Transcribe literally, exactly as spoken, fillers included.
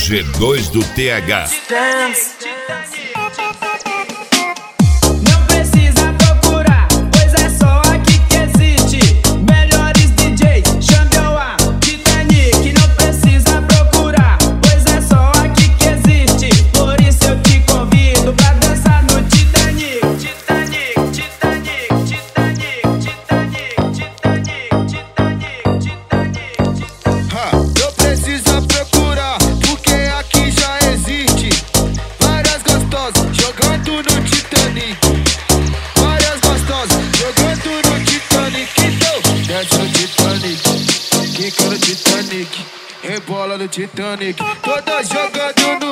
G dois do T H. Não precisa procurar, pois é só aqui que existe. Melhores D Js, Xambioá, Titanic. Não precisa procurar, pois é só aqui que existe. Por isso eu te convido pra dançar no Titanic. Titanic, Titanic, Titanic, Titanic, Titanic, Titanic, Titanic. Ha, não precisa procurar, porque aqui já existe. Várias gostosas jogando no Titanic. Várias gostosas jogando no Titanic. Então, desce no Titanic, quica no Titanic, rebola no Titanic. Todas jogando no